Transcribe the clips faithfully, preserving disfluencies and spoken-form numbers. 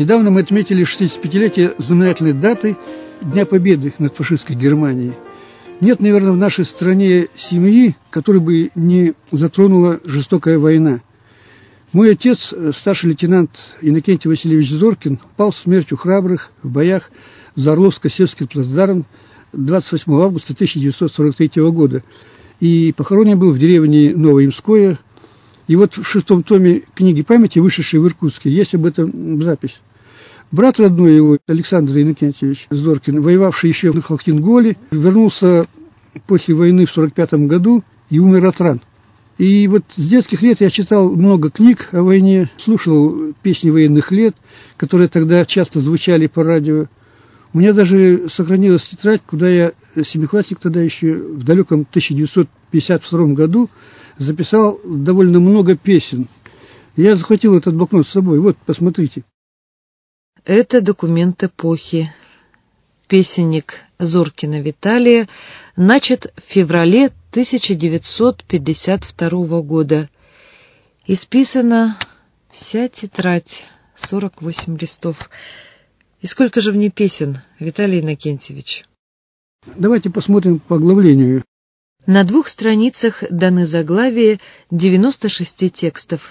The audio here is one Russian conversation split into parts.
Недавно мы отметили шестидесятипятилетие знаменательной даты Дня Победы над фашистской Германией. Нет, наверное, в нашей стране семьи, которой бы не затронула жестокая война. Мой отец, старший лейтенант Иннокентий Васильевич Зоркин, пал смертью храбрых в боях за Орловско-Севский плацдарм двадцать восьмого августа тысяча девятьсот сорок третьего года. И похоронен был в деревне Новоимское. И вот в шестом томе книги памяти, вышедшей в Иркутске, есть об этом запись. Брат родной его, Александр Иннокентьевич Зоркин, воевавший еще на Халхин-Голе, вернулся после войны в сорок пятом году и умер от ран. И вот с детских лет я читал много книг о войне, слушал песни военных лет, которые тогда часто звучали по радио. У меня даже сохранилась тетрадь, куда я, семиклассник тогда еще, в далеком тысяча девятьсот пятьдесят втором году записал довольно много песен. Я захватил этот блокнот с собой. Вот, посмотрите. Это документ эпохи. Песенник Зоркина Виталия начат в феврале тысяча девятьсот пятьдесят второго года. Исписана вся тетрадь, сорок восемь листов. И сколько же в ней песен, Виталий Иннокентьевич? Давайте посмотрим по оглавлению. На двух страницах даны заглавия девяносто шести текстов.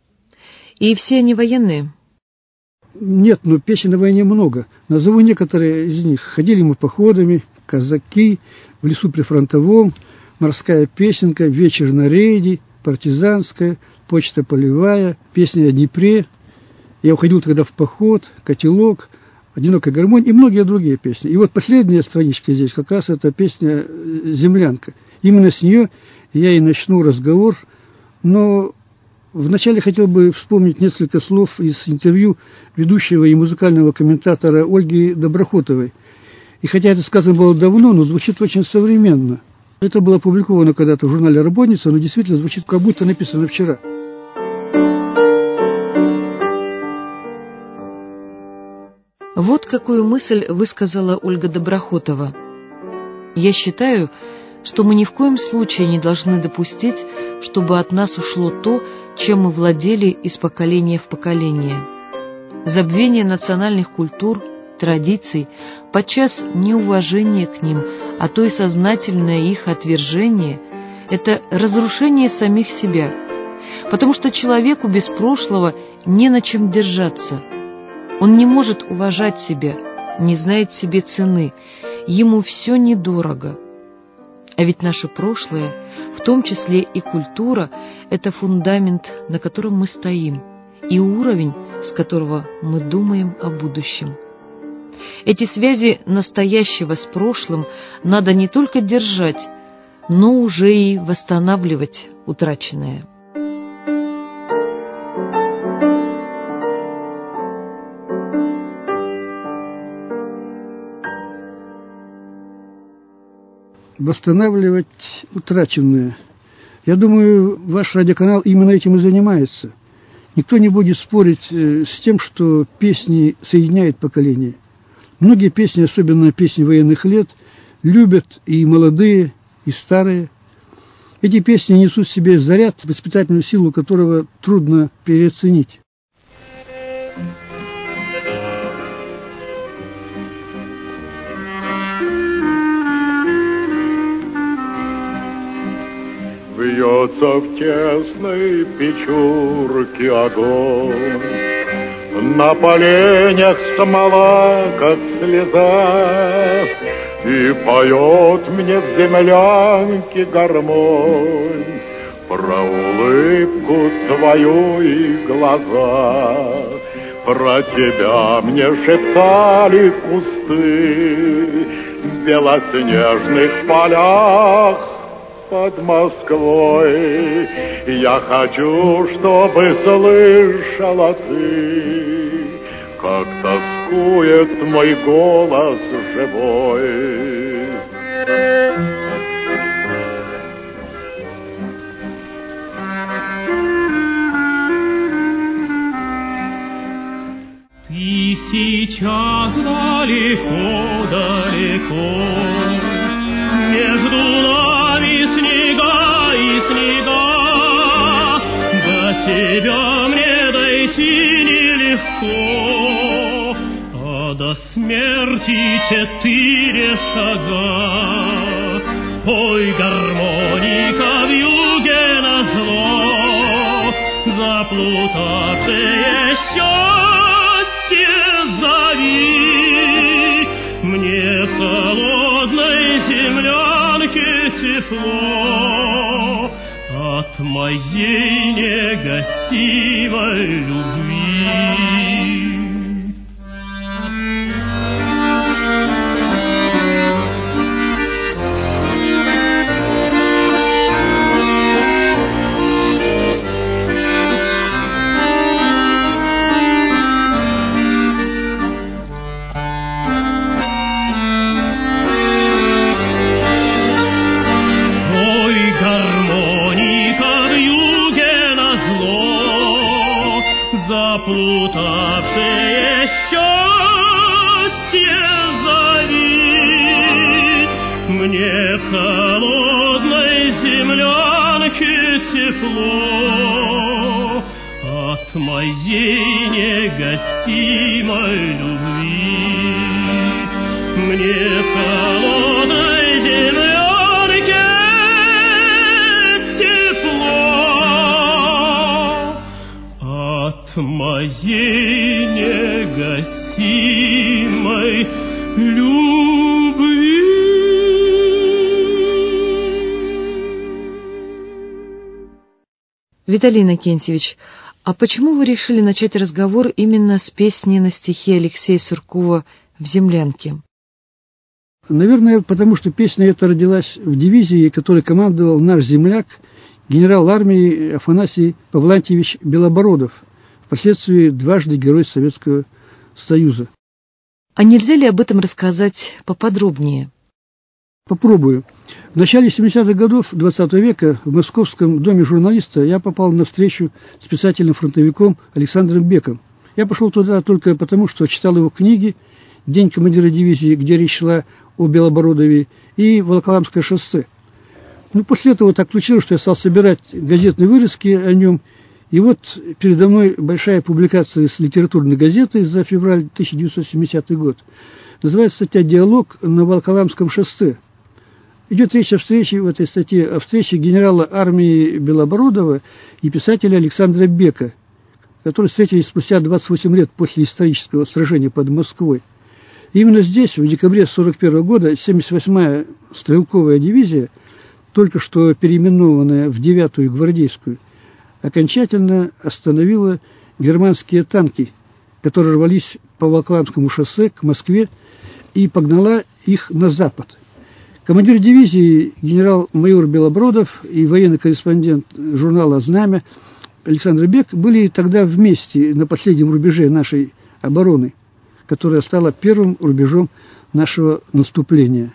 И все они военные? Нет, но песен о войне много. Назову некоторые из них. «Ходили мы походами», «Казаки», «В лесу прифронтовом», «Морская песенка», «Вечер на рейде», «Партизанская», «Почта полевая», «Песня о Днепре», «Я уходил тогда в поход», «Котелок», «Одинокая гармонь» и многие другие песни. И вот последняя страничка здесь как раз это песня «Землянка». Именно с нее я и начну разговор, но вначале хотел бы вспомнить несколько слов из интервью ведущего и музыкального комментатора Ольги Доброхотовой. И хотя это сказано было давно, но звучит очень современно. Это было опубликовано когда-то в журнале «Работница», но действительно звучит, как будто написано вчера. Вот какую мысль высказала Ольга Доброхотова. «Я считаю, что мы ни в коем случае не должны допустить, чтобы от нас ушло то, чем мы владели из поколения в поколение. Забвение национальных культур, традиций, подчас неуважение к ним, а то и сознательное их отвержение – это разрушение самих себя, потому что человеку без прошлого не на чем держаться. Он не может уважать себя, не знает себе цены, ему все недорого. А ведь наше прошлое, в том числе и культура, это фундамент, на котором мы стоим, и уровень, с которого мы думаем о будущем. Эти связи настоящего с прошлым надо не только держать, но уже и восстанавливать утраченное». Восстанавливать утраченное. Я думаю, ваш радиоканал именно этим и занимается. Никто не будет спорить с тем, что песни соединяют поколения. Многие песни, особенно песни военных лет, любят и молодые, и старые. Эти песни несут в себе заряд, воспитательную силу которого трудно переоценить. Вьется в тесной печурке огонь, на поленях смола, как слеза, и поет мне в землянке гармонь про улыбку твою и глаза. Про тебя мне шептали кусты в белоснежных полях под Москвой. Я хочу, чтобы слышала ты, как тоскует мой голос живой. Ты сейчас далеко-далеко, между нами снега и снега, до тебя мне дойти нелегко. до смерти четыре шага. Ой, гармоника в юге назло, заплутавшее счастье зови. Мне в холодной землянке тепло от моей негасимой любви. Заплутавшее счастье зови. Мне в холодной землянке тепло от моей негасимой любви. Мне в холодной землянке тепло от моей негасимой любви. Виталий Иннокентьевич, а почему вы решили начать разговор именно с песни на стихи Алексея Суркова «В землянке»? Наверное, потому что песня эта родилась в дивизии, которой командовал наш земляк, генерал армии Афанасий Павлантьевич Белобородов, впоследствии дважды Герой Советского Союза. А нельзя ли об этом рассказать поподробнее? Попробую. В начале семидесятых годов двадцатого века в Московском доме журналиста я попал на встречу с писателем-фронтовиком Александром Беком. Я пошел туда только потому, что читал его книги «День командира дивизии», где речь шла о Белобородове, и «Волоколамское шоссе». Ну, после этого так случилось, что я стал собирать газетные вырезки о нем. И вот передо мной большая публикация с литературной газеты за февраль тысяча девятьсот семидесятый год. Называется статья «Диалог на Волоколамском шоссе». Идет речь о встрече в этой статье, о встрече генерала армии Белобородова и писателя Александра Бека, которые встретились спустя двадцать восемь лет после исторического сражения под Москвой. И именно здесь, в декабре сорок первого года, семьдесят восьмая стрелковая дивизия, только что переименованная в девятую гвардейскую, окончательно остановила германские танки, которые рвались по Волоколамскому шоссе к Москве, и погнала их на запад. Командир дивизии генерал-майор Белобородов и военный корреспондент журнала «Знамя» Александр Бек были тогда вместе на последнем рубеже нашей обороны, которая стала первым рубежом нашего наступления.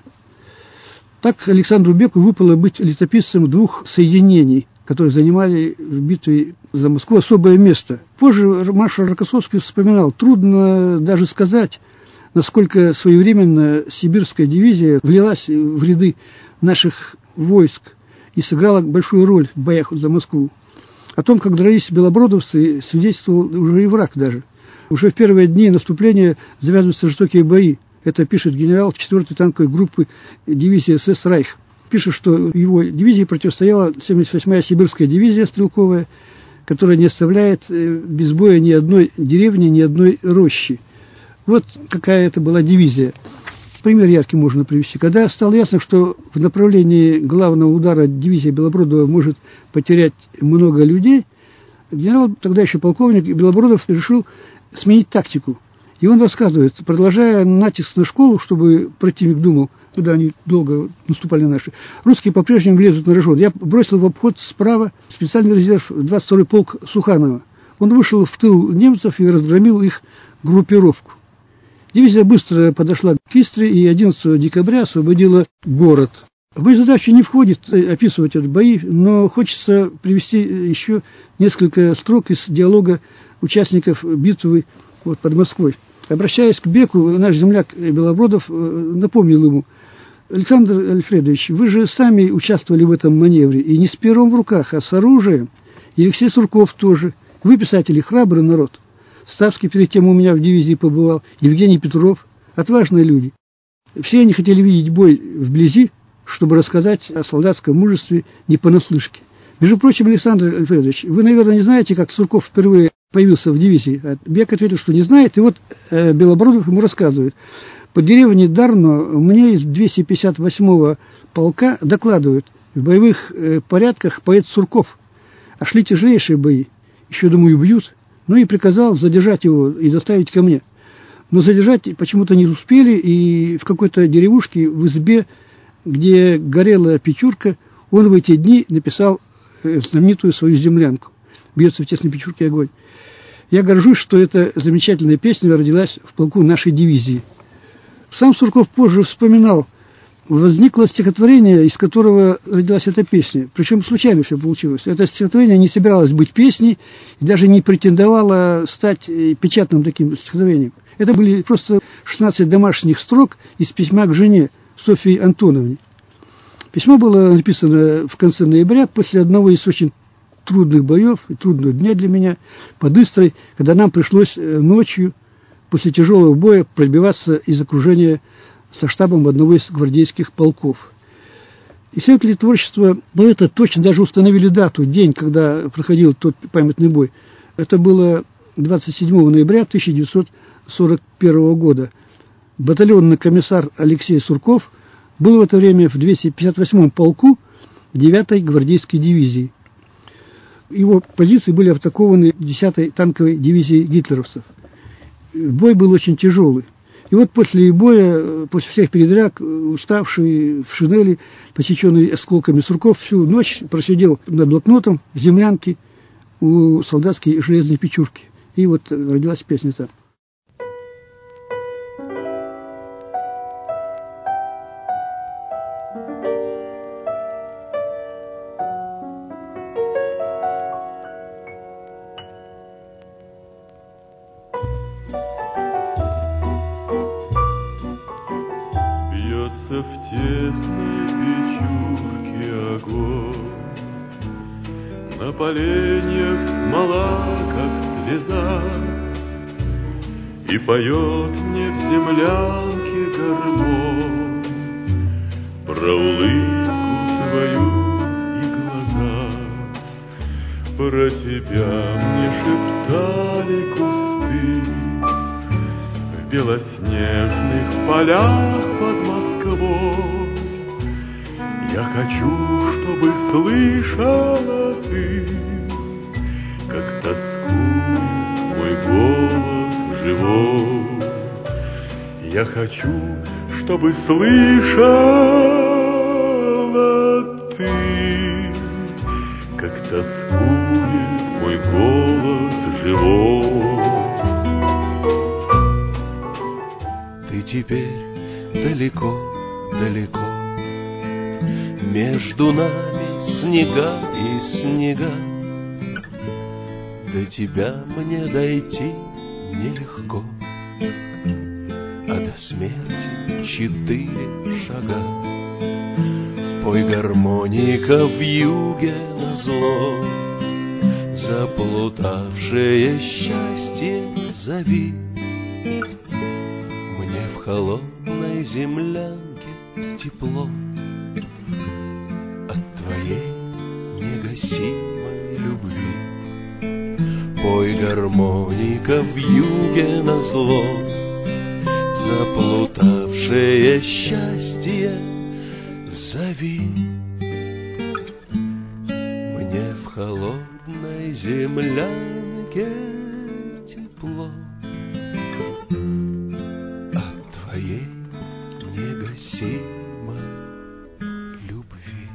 Так Александру Беку выпало быть летописцем двух соединений, которые занимали в битве за Москву особое место. Позже маршал Рокоссовский вспоминал: трудно даже сказать, насколько своевременно сибирская дивизия влилась в ряды наших войск и сыграла большую роль в боях за Москву. О том, как дрались белобородовцы, свидетельствовал уже и враг даже. Уже в первые дни наступления завязываются жестокие бои. Это пишет генерал четвёртой танковой группы дивизии СС «Райх». Пишет, что его дивизии противостояла семьдесят восьмая сибирская дивизия стрелковая, которая не оставляет без боя ни одной деревни, ни одной рощи. Вот какая это была дивизия. Пример яркий можно привести. Когда стало ясно, что в направлении главного удара дивизия Белобородова может потерять много людей, генерал, тогда еще полковник Белобородов, решил сменить тактику. И он рассказывает, продолжая натиск на школу, чтобы противник думал, куда они долго наступали наши, русские по-прежнему лезут на рожон. Я бросил в обход справа специальный резерв двадцать второй полк Суханова. Он вышел в тыл немцев и разгромил их группировку. Дивизия быстро подошла к Истре и одиннадцатого декабря освободила город. В мою задачу не входит описывать эти бои, но хочется привести еще несколько строк из диалога участников битвы вот, под Москвой. Обращаясь к Беку, наш земляк Белобородов напомнил ему: Александр Альфредович, вы же сами участвовали в этом маневре, и не с пером в руках, а с оружием. И Алексей Сурков тоже. Вы, писатели, храбрый народ. Ставский перед тем у меня в дивизии побывал, Евгений Петров. отважные люди. Все они хотели видеть бой вблизи, чтобы рассказать о солдатском мужестве не понаслышке. Между прочим, Александр Альфредович, вы, наверное, не знаете, как Сурков впервые появился в дивизии. Бек ответил, что не знает, и вот э, Белобородов ему рассказывает. По деревне Дарно мне из двести пятьдесят восьмого полка докладывают, в боевых э, порядках поэт Сурков. А шли тяжелейшие бои. Еще, думаю, убьют. Ну и приказал задержать его и доставить ко мне. Но задержать почему-то не успели, и в какой-то деревушке в избе, где горела печурка, он в эти дни написал э, знаменитую свою землянку. Бьется в тесной печурке огонь. Я горжусь, что эта замечательная песня родилась в полку нашей дивизии. Сам Сурков позже вспоминал, возникло стихотворение, из которого родилась эта песня. Причем случайно все получилось. Это стихотворение не собиралось быть песней и даже не претендовало стать печатным таким стихотворением. Это были просто шестнадцать домашних строк из письма к жене Софьи Антоновне. Письмо было написано в конце ноября после одного из очень трудных боев и трудного дня для меня под Истрой, когда нам пришлось ночью после тяжелого боя пробиваться из окружения со штабом одного из гвардейских полков. Исследователи творчества поэта точно даже установили дату, день, когда проходил тот памятный бой. Это было двадцать седьмого ноября тысяча девятьсот сорок первого года. Батальонный комиссар Алексей Сурков был в это время в двести пятьдесят восьмом полку девятой гвардейской дивизии. Его позиции были атакованы десятой танковой дивизией гитлеровцев. Бой был очень тяжелый. И вот после боя, после всех передряг, уставший в шинели, посеченный осколками, Сурков всю ночь просидел над блокнотом в землянке у солдатской железной печурки. И вот родилась песня там. В тесной печурке огонь, на поленьях смола, как слеза, и поет мне в землянке гармонь про улыбку твою и глаза. Про тебя мне шептали кусты в белоснежных полях под Москвой. Я хочу, чтобы слышала ты, как тоскует мой голос живой. Я хочу, чтобы слышала ты, как тоскует мой голос живой. Ты теперь далеко, далеко, между нами снега и снега. До тебя мне дойти нелегко, а до смерти четыре шага. Пой, гармоника, в юге назло, заплутавшее счастье зови. Мне в холодной землянке тепло от твоей негасимой любви. Пой, гармоника, в юге назло, заплутавшее счастье зови. Мне в холодной землянке тепло от твоей негасимой любви.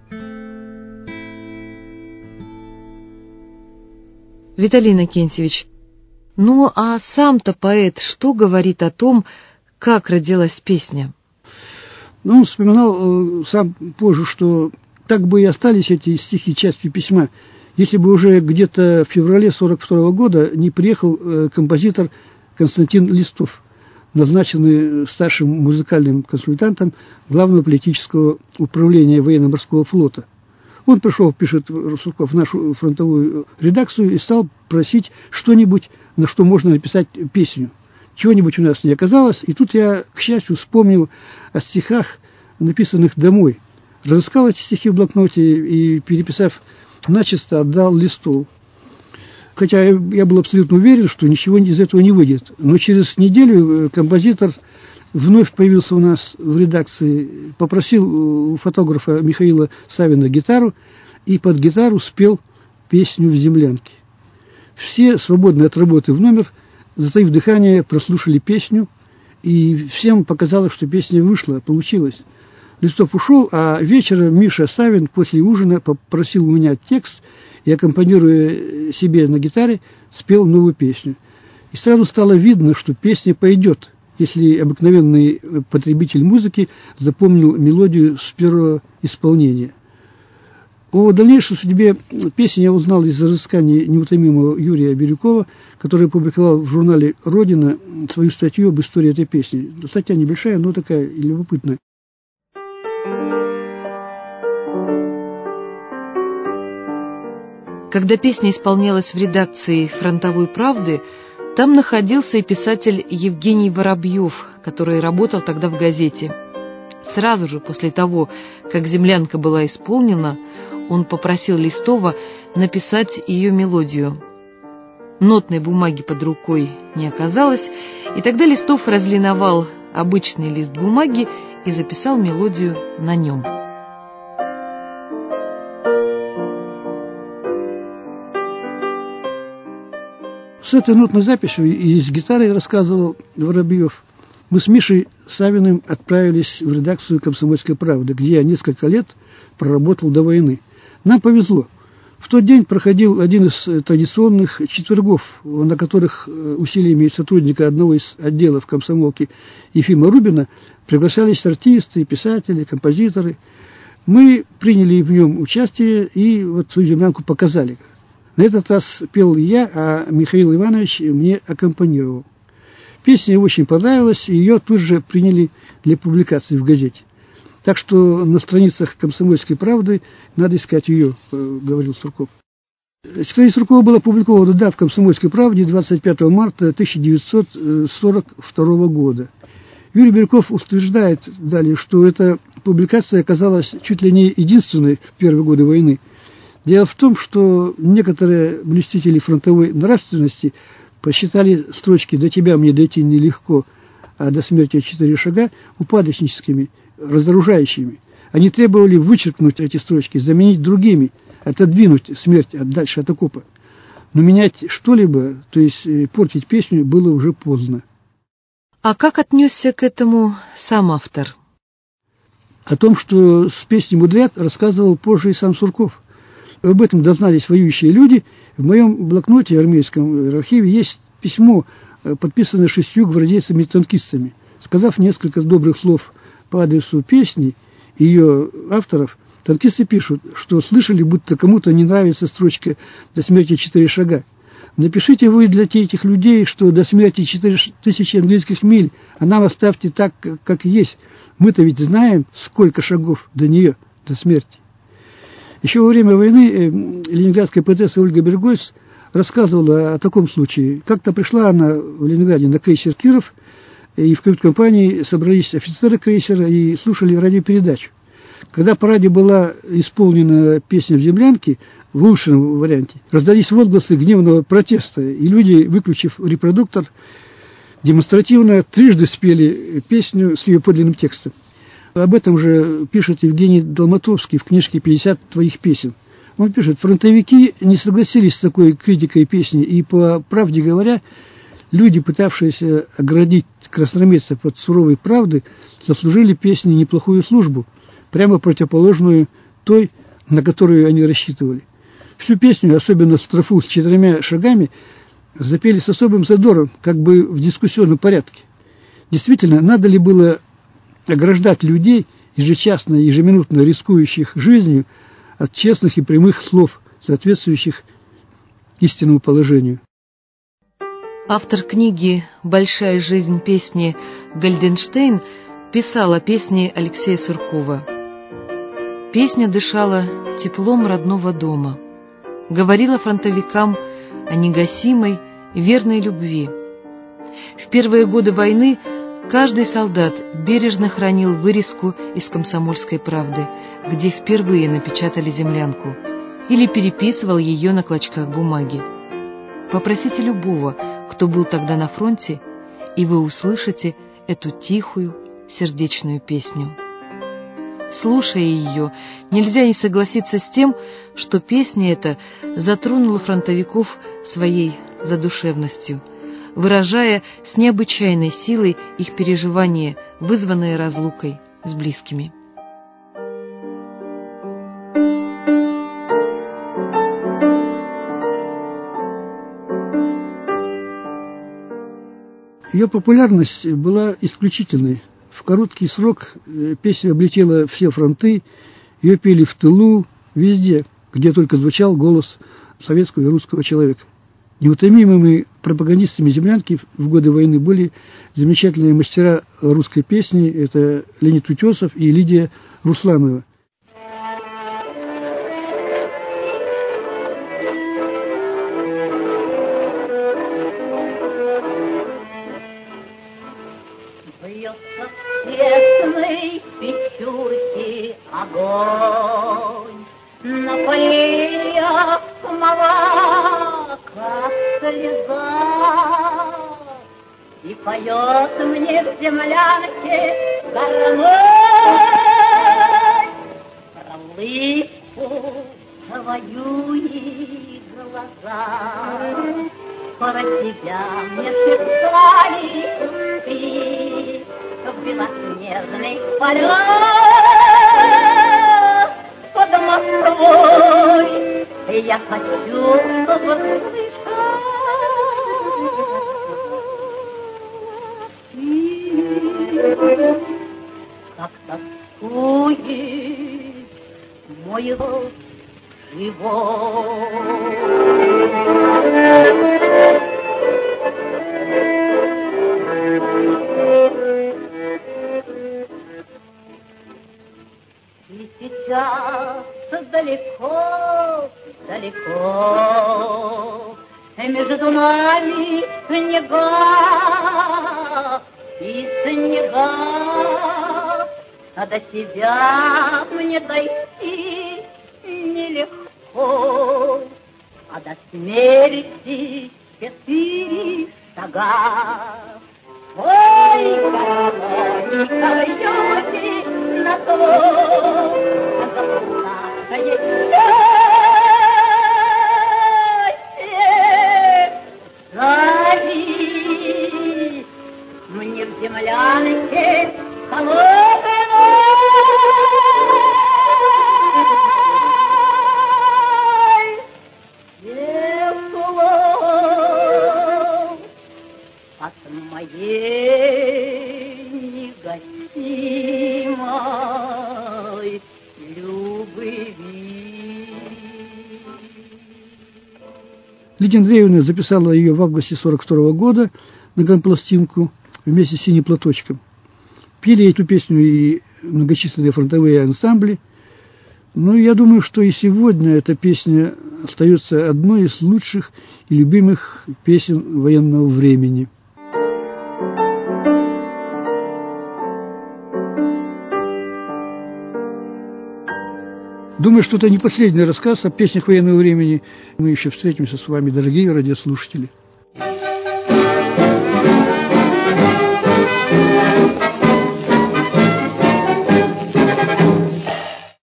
Виталий Иннокентьевич, ну а сам-то поэт что говорит о том, как родилась песня? Ну, он вспоминал э, сам позже, что так бы и остались эти стихи частью письма, если бы уже где-то в феврале сорок второго года не приехал э, композитор Константин Листов, назначенный старшим музыкальным консультантом Главного политического управления военно-морского флота. Он пришел, пишет Сурков, в нашу фронтовую редакцию и стал просить что-нибудь, на что можно написать песню. чего-нибудь у нас не оказалось, и тут я, к счастью, вспомнил о стихах, написанных домой. Разыскал эти стихи в блокноте и, переписав начисто, отдал Листову. Хотя я был абсолютно уверен, что ничего из этого не выйдет. Но через неделю композитор вновь появился у нас в редакции, попросил у фотографа Михаила Савина гитару и под гитару спел песню «В землянке». Все, свободные от работы в номер, затаив дыхание, прослушали песню, и всем показалось, что песня вышла, получилась. Листов ушел, а вечером Миша Савин после ужина попросил у меня текст и, аккомпанируя себе на гитаре, спел новую песню. И сразу стало видно, что песня пойдет, если обыкновенный потребитель музыки запомнил мелодию с первого исполнения. О дальнейшей судьбе песни я узнал из разысканий неутомимого Юрия Бирюкова, который опубликовал в журнале «Родина» свою статью об истории этой песни. Статья небольшая, но такая любопытная. Когда песня исполнялась в редакции «Фронтовой правды», там находился и писатель Евгений Воробьев, который работал тогда в газете. Сразу же после того, как «Землянка» была исполнена, он попросил Листова написать ее мелодию. Нотной бумаги под рукой не оказалось, и тогда Листов разлиновал обычный лист бумаги и записал мелодию на нем. С этой нотной записью и с гитарой, рассказывал Воробьев, мы с Мишей Савиным отправились в редакцию «Комсомольской правды», где я несколько лет проработал до войны. Нам повезло. В тот день проходил один из традиционных четвергов, на которых усилиями сотрудника одного из отделов комсомолки Ефима Рубина приглашались артисты, писатели, композиторы. Мы приняли в нем участие и вот свою «Землянку» показали. На этот раз пел я, а Михаил Иванович мне аккомпанировал. Песня очень понравилась, и ее тут же приняли для публикации в газете. Так что на страницах «Комсомольской правды» надо искать ее, говорил Сурков. Стихотворение Суркова было опубликовано, да, в «Комсомольской правде» двадцать пятого марта тысяча девятьсот сорок второго года. Юрий Бирюков утверждает далее, что эта публикация оказалась чуть ли не единственной в первые годы войны. Дело в том, что некоторые блюстители фронтовой нравственности посчитали строчки «До тебя мне дойти нелегко, а до смерти четыре шага» упадочническими, разоружающими. Они требовали вычеркнуть эти строчки, заменить другими, отодвинуть смерть от, дальше от окопа. Но менять что-либо, то есть портить песню, было уже поздно. А как отнесся к этому сам автор? О том, что с песней мудрят, рассказывал позже и сам Сурков. Об этом дознались воюющие люди. В моем блокноте армейском архиве есть письмо, подписанное шестью гвардейцами-танкистами. Сказав несколько добрых слов по адресу песни и ее авторов, танкисты пишут, что слышали, будто кому-то не нравится строчка «До смерти четыре шага». Напишите вы для этих людей, что до смерти четыре тысячи английских миль, а нам оставьте так, как есть. Мы-то ведь знаем, сколько шагов до нее, до смерти. Еще во время войны ленинградская поэтесса Ольга Бергойс рассказывала о таком случае. Как-то пришла она в Ленинграде на крейсер «Киров», и в кают-компании собрались офицеры крейсера и слушали радиопередачу. Когда по радио была исполнена песня «В землянке», в улучшенном варианте, раздались возгласы гневного протеста, и люди, выключив репродуктор, демонстративно трижды спели песню с ее подлинным текстом. Об этом же пишет Евгений Долматовский в книжке «пятьдесят твоих песен». Он пишет: фронтовики не согласились с такой критикой песни, и, по правде говоря, люди, пытавшиеся оградить красноармейцев от суровой правды, заслужили песне неплохую службу, прямо противоположную той, на которую они рассчитывали. Всю песню, особенно строфу с четырьмя шагами, запели с особым задором, как бы в дискуссионном порядке. Действительно, надо ли было ограждать людей, ежечасно и ежеминутно рискующих жизнью, от честных и прямых слов, соответствующих истинному положению? Автор книги «Большая жизнь песни» Гальденштейн писал о песне Алексея Суркова. Песня дышала теплом родного дома, говорила фронтовикам о негасимой, верной любви. В первые годы войны каждый солдат бережно хранил вырезку из «Комсомольской правды», где впервые напечатали землянку, или переписывал ее на клочках бумаги. Попросите любого, кто был тогда на фронте, и вы услышите эту тихую, сердечную песню. Слушая ее, нельзя не согласиться с тем, что песня эта затронула фронтовиков своей задушевностью, выражая с необычайной силой их переживания, вызванные разлукой с близкими. Ее популярность была исключительной. В короткий срок песня облетела все фронты, ее пели в тылу, везде, где только звучал голос советского и русского человека. Неутомимыми пропагандистами землянки в годы войны были замечательные мастера русской песни, это Леонид Утесов и Лидия Русланова. Тесной печурки огонь, на поленьях молока слеза, и поет мне в землянке гармонь про улыбку твою и глаза. Про тебя мне шептали ты в белоснежных полях под Москвой. Я хочу, чтобы слышать ты, как тоскует мой род живой. И сейчас далеко, далеко между нами снега и снега, а до тебя мне дойти нелегко, а до смерти четыре шага. Ой, гармоника бьёте на то, а заплакает счастье. Зови мне в землянке холодной, тепло от моей негасимой любви. Лидия Андреевна записала ее в августе сорок второго года на грампластинку вместе с «Синим платочком». Пели эту песню и многочисленные фронтовые ансамбли. Ну, я думаю, что и сегодня эта песня остается одной из лучших и любимых песен военного времени. Думаю, что это не последний рассказ о песнях военного времени. Мы еще встретимся с вами, дорогие радиослушатели.